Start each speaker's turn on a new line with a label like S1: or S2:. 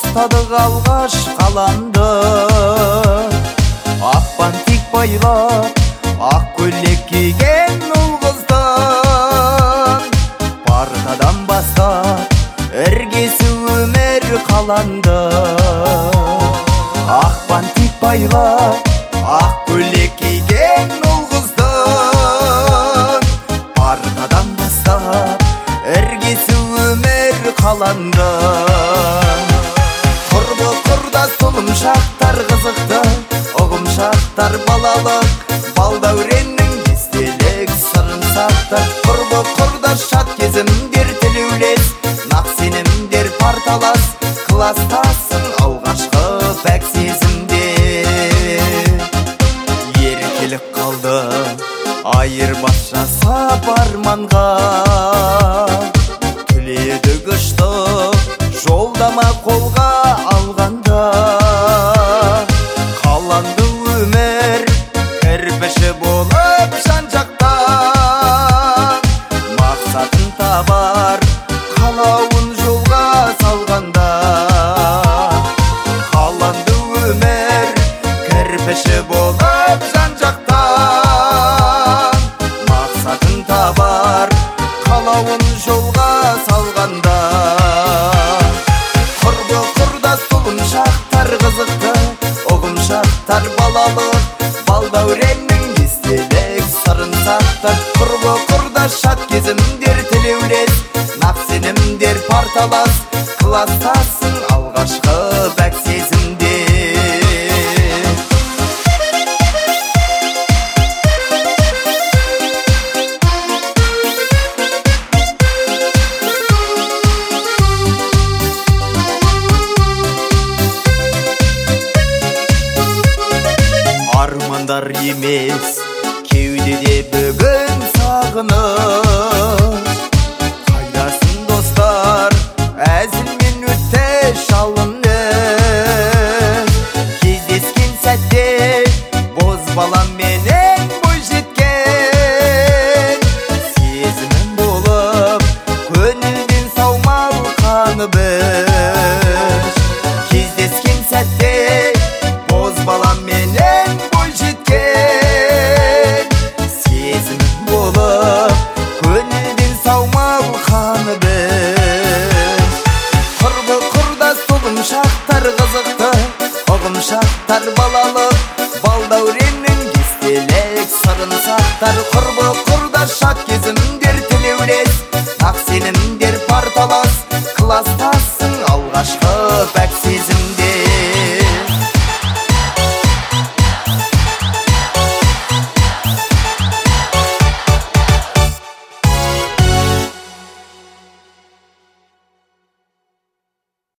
S1: бастадық алғаш қаламды. Ақпан тек байлап, ақ көйлек киген ұл қыздың. Партадан бастап, іргесі өмір қаланды. Ақпан тек байлап, ақ көйлек киген ұл қыздың. Партадан бастап, іргесі өмір қаланды. Құрбы құрдас тұлымшақтар қызықты, ұғымшақтар балалық, балдәуреннің естелік сырын сақтар. Құрбы құрдас шат кезімдер тілеулес, нақ сенімдер парталас, кластасың алғашқы пәк сезімде. Еркелік қалды айырбас жасап арманға, түледі күшті жолдама қолға алғанда. Қаланды өмір кірпіші болып жан-жақтан, мақсатын табар қалауын жолға салғанда. Қаланды өмір кірпіші болып жан-жақтан, мақсатын табар қалауын жолға салғанда. Құрбы құрдас тұлымшақтар қызықты, ұғымшақтар балалық, балдәуреннің естелік сырын сақтар. Құрбы құрдас шат кезімдер тілеулес, нақ сенімдер парталас, кластасың алғашқы бәк сезімде. Армандар емес кеудеде бүгін сағыныш. Қайдасын достар, әзілмен өтті шалынып. Кездескен сәтте боз баламменен бой жеткен, сезімім болып көңілден саумал қанып іш. Кездескен сәтте боз баламменен бой жеткен, сезімім болып көңілден саумал қанып іш. Құрбы құрдас тұлымшақтар қызықты, ұғымшақтар балалық, балдәуреннің естелік сырын сақтар. Құрбы құрдас шат кезімдер тілеулес, нақ сенімдер парталас, кластасың алғашқы пәк